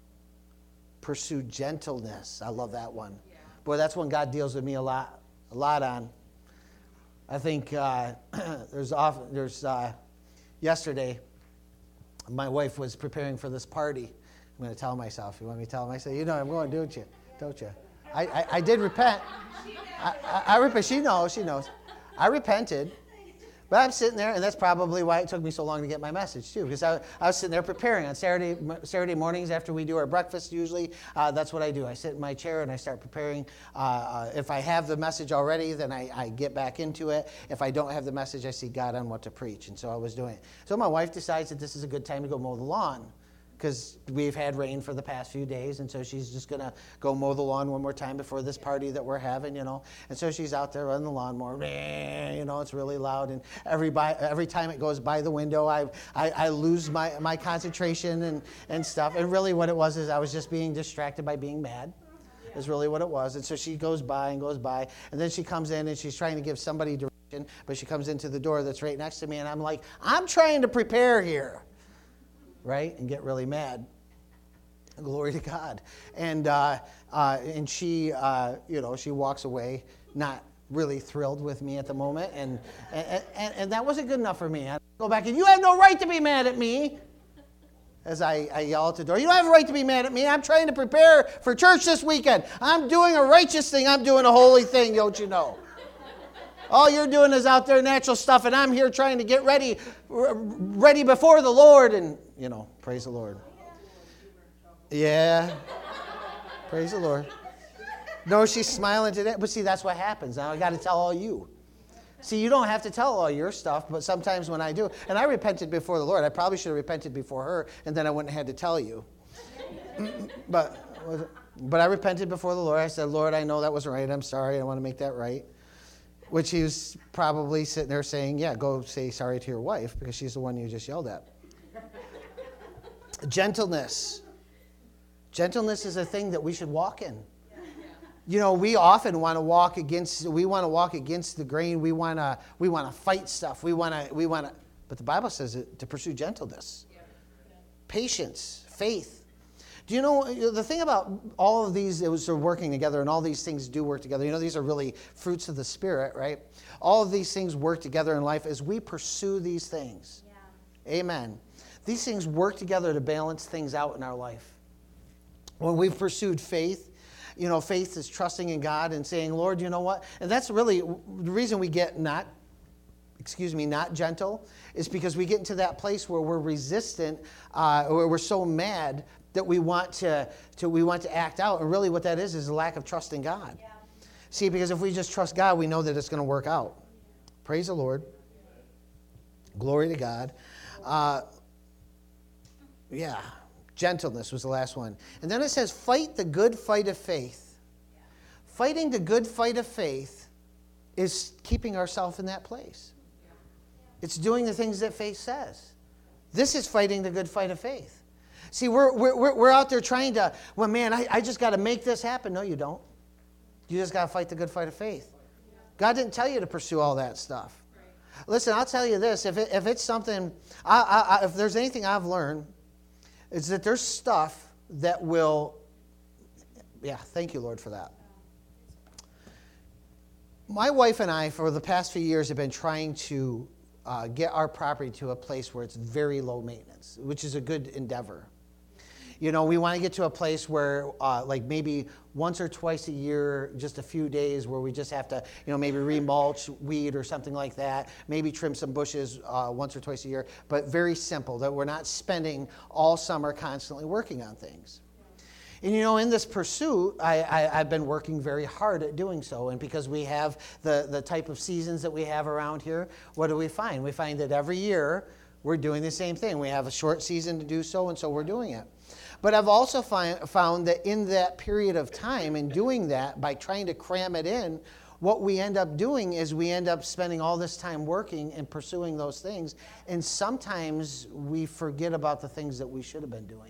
Pursue gentleness. I love that one. Boy, that's when God deals with me a lot, a lot on. I think uh, there's often there's uh, yesterday, my wife was preparing for this party. I'm going to tell myself. You want me to tell him? I say, you know, I'm going, don't you? Don't you? I, I, I did repent. I, I, I repent. She knows. She knows. I repented. But I'm sitting there, and that's probably why it took me so long to get my message, too, because I, I was sitting there preparing. On Saturday Saturday mornings after we do our breakfast, usually, uh, that's what I do. I sit in my chair, and I start preparing. Uh, uh, if I have the message already, then I, I get back into it. If I don't have the message, I see God on what to preach, and so I was doing it. So my wife decides that this is a good time to go mow the lawn, because we've had rain for the past few days, and so she's just going to go mow the lawn one more time before this party that we're having, you know. And so she's out there running the lawnmower, you know, it's really loud, and every, by, every time it goes by the window, I I, I lose my, my concentration and, and stuff. And really what it was is I was just being distracted by being mad, is really what it was. And so she goes by and goes by, and then she comes in, and she's trying to give somebody direction, but she comes into the door that's right next to me, and I'm like, I'm trying to prepare here. Right, and get really mad. Glory to God. And uh, uh, and she, uh, you know, she walks away, not really thrilled with me at the moment, and and, and, and that wasn't good enough for me. I go back and you have no right to be mad at me. As I, I yell at the door, you don't have a right to be mad at me. I'm trying to prepare for church this weekend. I'm doing a righteous thing. I'm doing a holy thing, don't you know? All you're doing is out there natural stuff, and I'm here trying to get ready, ready before the Lord, and, you know, praise the Lord. Yeah, praise the Lord. No, she's smiling today, but see, that's what happens. Now I got to tell all you. See, you don't have to tell all your stuff, but sometimes when I do, and I repented before the Lord. I probably should have repented before her, and then I wouldn't have had to tell you. But, but I repented before the Lord. I said, Lord, I know that wasn't right. I'm sorry. I want to make that right. Which he was probably sitting there saying, yeah, go say sorry to your wife because she's the one you just yelled at. Gentleness. Gentleness is a thing that we should walk in. You know, we often want to walk against, we want to walk against the grain. We want to, we want to fight stuff. We want to, we want to, but the Bible says it, to pursue gentleness, patience, faith. Do you know, the thing about all of these, it was working together, and all these things do work together. You know, these are really fruits of the Spirit, right? All of these things work together in life as we pursue these things. Yeah. Amen. These things work together to balance things out in our life. When we've pursued faith, you know, faith is trusting in God and saying, Lord, you know what? And that's really the reason we get not excuse me, not gentle, is because we get into that place where we're resistant, uh, where we're so mad that we want to, to we want to act out. And really what that is is a lack of trust in God. Yeah. See, because if we just trust God, we know that it's going to work out. Praise the Lord. Glory to God. Uh, yeah, gentleness was the last one. And then it says, fight the good fight of faith. Yeah. Fighting the good fight of faith is keeping ourselves in that place. Yeah. It's doing the things that faith says. This is fighting the good fight of faith. See, we're, we're, we're out there trying to, well, man, I, I just got to make this happen. No, you don't. You just got to fight the good fight of faith. God didn't tell you to pursue all that stuff. Listen, I'll tell you this. If, it, if it's something, I, I, if there's anything I've learned, it's that there's stuff that will, yeah, thank you, Lord, for that. My wife and I, for the past few years, have been trying to uh, get our property to a place where it's very low maintenance, which is a good endeavor. You know, we want to get to a place where, uh, like maybe once or twice a year, just a few days where we just have to, you know, maybe remulch, weed or something like that. Maybe trim some bushes uh, once or twice a year, but very simple, that we're not spending all summer constantly working on things. And, you know, in this pursuit, I, I, I've been working very hard at doing so. And because we have the, the type of seasons that we have around here, what do we find? We find that every year we're doing the same thing. We have a short season to do so, and so we're doing it. But I've also find, found that in that period of time, in doing that, by trying to cram it in, what we end up doing is we end up spending all this time working and pursuing those things. And sometimes we forget about the things that we should have been doing.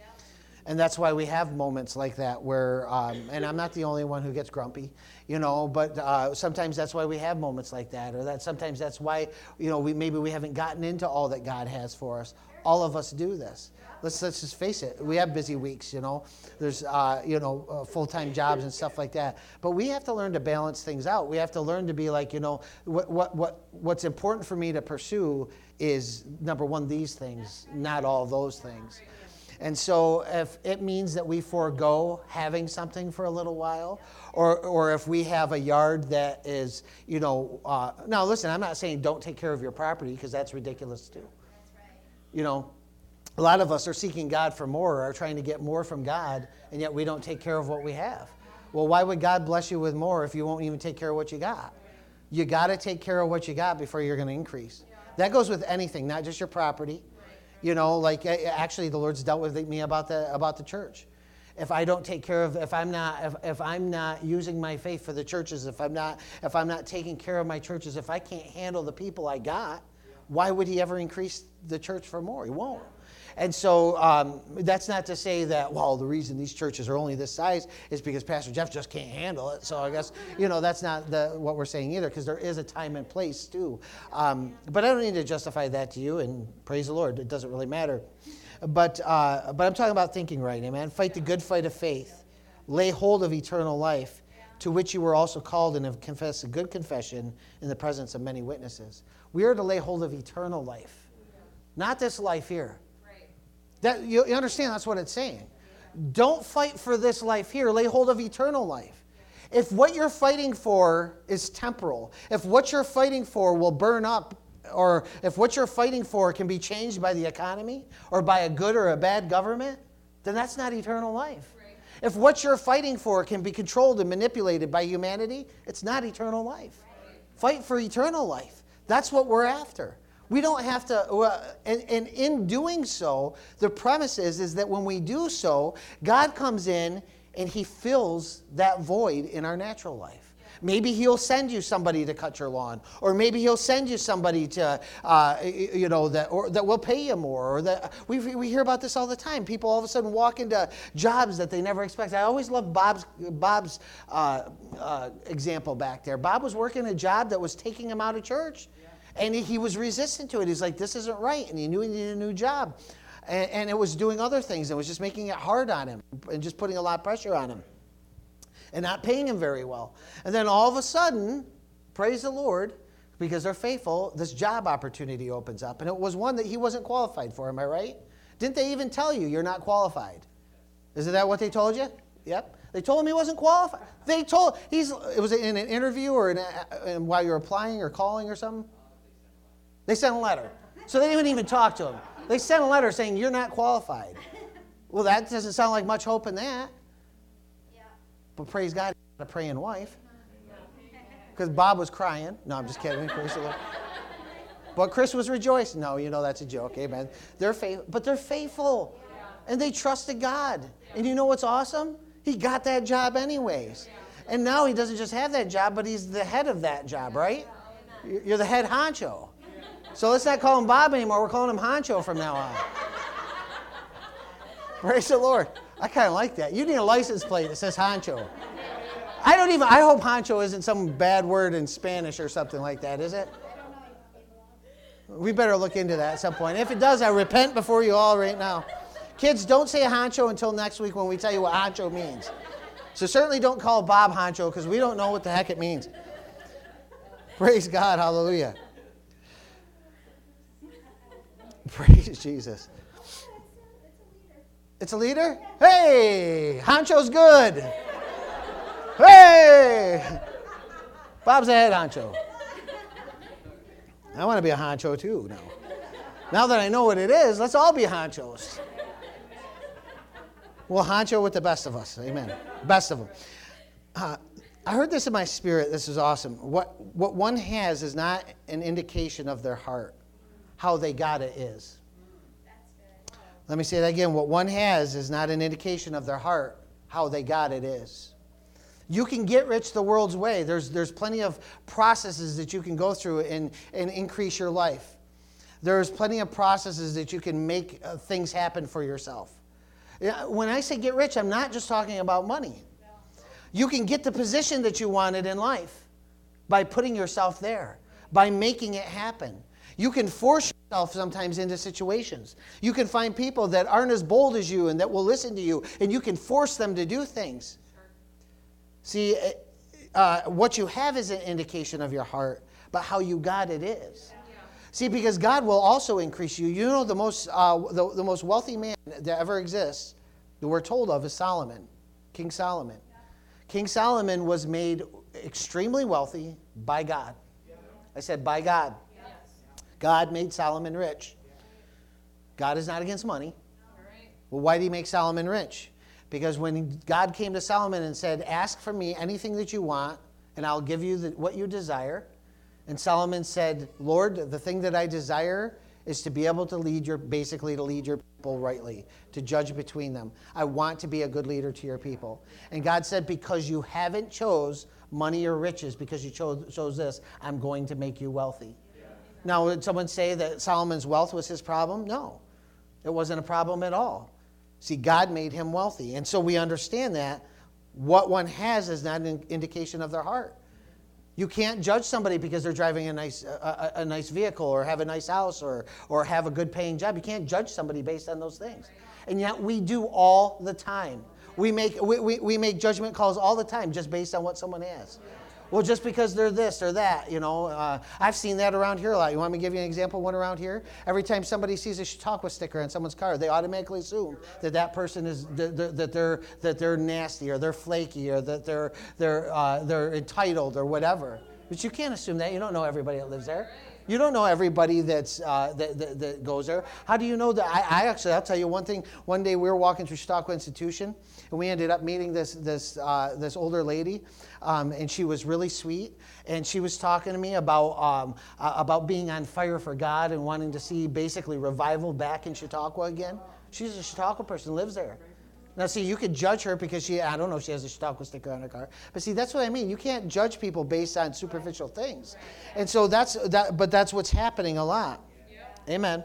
And that's why we have moments like that where, um, and I'm not the only one who gets grumpy, you know, but uh, sometimes that's why we have moments like that, or that sometimes that's why, you know, we maybe we haven't gotten into all that God has for us. All of us do this. Let's let's just face it. We have busy weeks, you know. There's, uh, you know, uh, full-time jobs and stuff like that. But we have to learn to balance things out. We have to learn to be like, you know, what what what what's important for me to pursue is, number one, these things, not all those things. And so if it means that we forego having something for a little while, or or if we have a yard that is, you know, uh, now listen, I'm not saying don't take care of your property, because that's ridiculous too. That's right. You know, a lot of us are seeking God for more, or are trying to get more from God, and yet we don't take care of what we have. Well, why would God bless you with more if you won't even take care of what you got? You got to take care of what you got before you're going to increase. That goes with anything, not just your property. You know, like actually the Lord's dealt with me about the about the church. If I don't take care of, if I'm not, if, if I'm not using my faith for the churches, if I'm not, if I'm not taking care of my churches, if I can't handle the people I got, why would He ever increase the church for more? He won't. And so um, that's not to say that, well, the reason these churches are only this size is because Pastor Jeff just can't handle it. So I guess, you know, that's not the, what we're saying either, because there is a time and place too. Um, but I don't need to justify that to you, and praise the Lord, it doesn't really matter. But, uh, but I'm talking about thinking right, amen? Fight the good fight of faith. Lay hold of eternal life, to which you were also called and have confessed a good confession in the presence of many witnesses. We are to lay hold of eternal life, not this life here. That, you understand, that's what it's saying. Don't fight for this life here. Lay hold of eternal life. If what you're fighting for is temporal, if what you're fighting for will burn up, or if what you're fighting for can be changed by the economy or by a good or a bad government, then that's not eternal life. Right. If what you're fighting for can be controlled and manipulated by humanity, it's not eternal life. Right. Fight for eternal life. That's what we're after. We don't have to, uh, and, and in doing so, the premise is, is that when we do so, God comes in and He fills that void in our natural life. Maybe He'll send you somebody to cut your lawn, or maybe He'll send you somebody to, uh, you know, that or that will pay you more. Or that we we hear about this all the time. People all of a sudden walk into jobs that they never expect. I always love Bob's Bob's uh, uh, example back there. Bob was working a job that was taking him out of church. And he was resistant to it. He's like, this isn't right. And he knew he needed a new job. And, and it was doing other things. It was just making it hard on him and just putting a lot of pressure on him and not paying him very well. And then all of a sudden, praise the Lord, because they're faithful, this job opportunity opens up. And it was one that he wasn't qualified for. Am I right? Didn't they even tell you you're not qualified? Isn't that what they told you? Yep. They told him he wasn't qualified. They told, he's, it was in an interview or in a, in, while you're applying or calling or something? They sent a letter. So they didn't even talk to him. They sent a letter saying, you're not qualified. Well, that doesn't sound like much hope in that. Yeah. But praise God, he had a praying wife. Because Bob was crying. No, I'm just kidding. Praise the Lord. But Chris was rejoicing. No, you know that's a joke. Amen. They're faith, but they're faithful. And they trusted God. And you know what's awesome? He got that job anyways. And now he doesn't just have that job, but he's the head of that job, right? You're the head honcho. So let's not call him Bob anymore. We're calling him Honcho from now on. Praise the Lord. I kind of like that. You need a license plate that says Honcho. I don't even, I hope Honcho isn't some bad word in Spanish or something like that, is it? We better look into that at some point. If it does, I repent before you all right now. Kids, don't say Honcho until next week when we tell you what Honcho means. So certainly don't call Bob Honcho because we don't know what the heck it means. Praise God. Hallelujah. Praise Jesus. It's a leader? Hey, Honcho's good. Hey, Bob's a head honcho. I want to be a honcho too now. Now that I know what it is, let's all be honchos. We'll honcho with the best of us. Amen. Best of them. Uh, I heard this in my spirit. This is awesome. What, what one has is not an indication of their heart. How they got it is. Let me say that again. What one has is not an indication of their heart. How they got it is. You can get rich the world's way. There's, there's plenty of processes that you can go through and, and increase your life. There's plenty of processes that you can make uh, things happen for yourself. When I say get rich, I'm not just talking about money. You can get the position that you wanted in life by putting yourself there, by making it happen. You can force yourself sometimes into situations. You can find people that aren't as bold as you and that will listen to you, and you can force them to do things. See, uh, what you have is an indication of your heart, but how you got it is. See, because God will also increase you. You know the most, uh, the, the most wealthy man that ever exists, that we're told of, is Solomon, King Solomon. King Solomon was made extremely wealthy by God. I said by God. God made Solomon rich. God is not against money. Well, why did he make Solomon rich? Because when God came to Solomon and said, ask for me anything that you want, and I'll give you the, what you desire. And Solomon said, Lord, the thing that I desire is to be able to lead your, basically to lead your people rightly, to judge between them. I want to be a good leader to your people. And God said, because you haven't chose money or riches, because you chose, chose this, I'm going to make you wealthy. Yeah. Now, would someone say that Solomon's wealth was his problem? No, it wasn't a problem at all. See, God made him wealthy. And so we understand that what one has is not an indication of their heart. You can't judge somebody because they're driving a nice a, a, a nice vehicle or have a nice house or or have a good paying job. You can't judge somebody based on those things. And yet we do all the time. We make we, we, we make judgment calls all the time just based on what someone has. Well, just because they're this or that, you know. Uh, I've seen that around here a lot. You want me to give you an example? One around here? Every time somebody sees a Chautauqua sticker on someone's car, they automatically assume that that person is that they're that they're, that they're nasty or they're flaky or that they're they're uh, they're entitled or whatever. But you can't assume that. You don't know everybody that lives there. You don't know everybody that's uh, that, that that goes there. How do you know that? I, I actually, I'll tell you one thing. One day we were walking through Chautauqua Institution, and we ended up meeting this this uh, this older lady, um, and she was really sweet, and she was talking to me about um, uh, about being on fire for God and wanting to see basically revival back in Chautauqua again. She's a Chautauqua person, lives there. Now, see, you could judge her because she, I don't know if she has a Chautauqua sticker on her car. But see, that's what I mean. You can't judge people based on superficial things. And so that's, that. but that's what's happening a lot. Amen.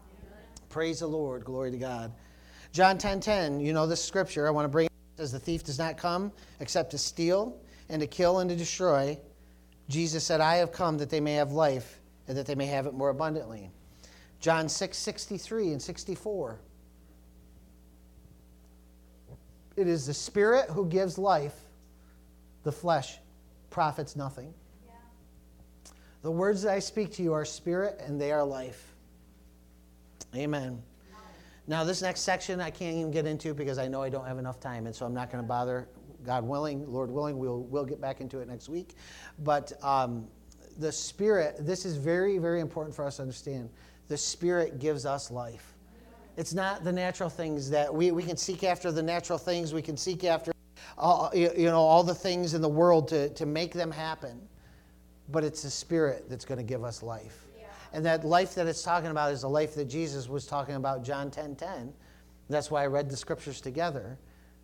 Praise the Lord. Glory to God. John ten ten, you know this scripture. I want to bring it. It says, the thief does not come except to steal and to kill and to destroy. Jesus said, I have come that they may have life and that they may have it more abundantly. John six sixty-three and sixty-four. It is the Spirit who gives life. The flesh profits nothing. Yeah. The words that I speak to you are spirit and they are life. Amen. Now, this next section I can't even get into because I know I don't have enough time, and so I'm not going to bother. God willing, Lord willing, we'll we'll get back into it next week. But um, the Spirit, this is very, very important for us to understand. The Spirit gives us life. It's not the natural things that we, we can seek after the natural things. We can seek after all, you know, all the things in the world to, to make them happen. But it's the Spirit that's going to give us life. Yeah. And that life that it's talking about is the life that Jesus was talking about, John ten ten. That's why I read the scriptures together.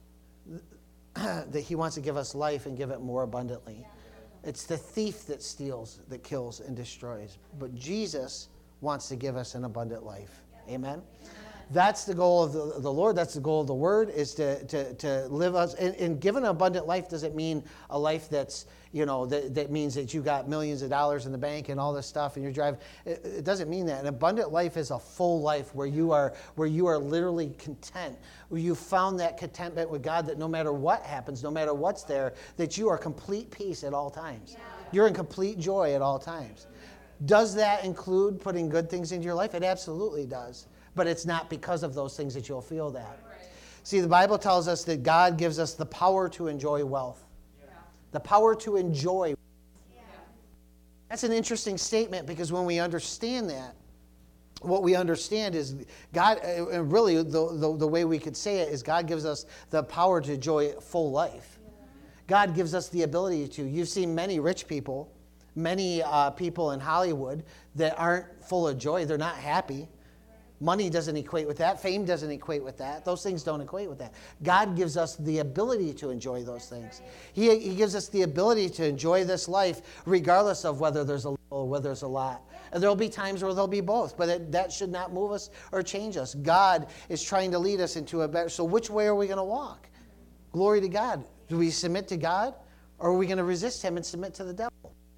That he wants to give us life and give it more abundantly. It's the thief that steals, that kills, and destroys. But Jesus wants to give us an abundant life. Amen? That's the goal of the, the Lord. That's the goal of the Word, is to, to, to live us. And, and given an abundant life doesn't mean a life that's, you know, that, that means that you got millions of dollars in the bank and all this stuff and you're driving. It, it doesn't mean that. An abundant life is a full life where you are where you are literally content, where you found that contentment with God, that no matter what happens, no matter what's there, that you are complete peace at all times. Yeah. You're in complete joy at all times. Does that include putting good things into your life? It absolutely does. But it's not because of those things that you'll feel that. Right. See, the Bible tells us that God gives us the power to enjoy wealth. Yeah. The power to enjoy. Yeah. That's an interesting statement, because when we understand that, what we understand is God, and really the, the, the way we could say it is God gives us the power to enjoy full life. Yeah. God gives us the ability to. You've seen many rich people, many uh, people in Hollywood that aren't full of joy. They're not happy. Money doesn't equate with that. Fame doesn't equate with that. Those things don't equate with that. God gives us the ability to enjoy those things. He, he gives us the ability to enjoy this life regardless of whether there's a little or whether there's a lot. And there'll be times where there'll be both, but it, that should not move us or change us. God is trying to lead us into a better... So which way are we going to walk? Glory to God. Do we submit to God, or are we going to resist him and submit to the devil?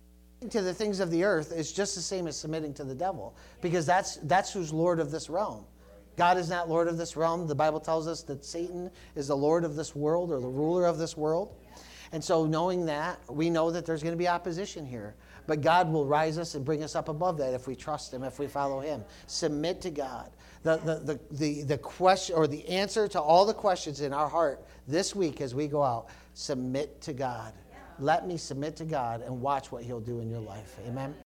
To the things of the earth is just the same as submitting to the devil, because that's that's who's Lord of this realm. God is not Lord of this realm. The Bible tells us that Satan is the Lord of this world, or the ruler of this world. And so knowing that, we know that there's going to be opposition here. But God will rise us and bring us up above that if we trust him, if we follow him. Submit to God. The, the, the, the, the question, or the answer to all the questions in our heart this week as we go out, submit to God. Let me submit to God and watch what he'll do in your life. Amen.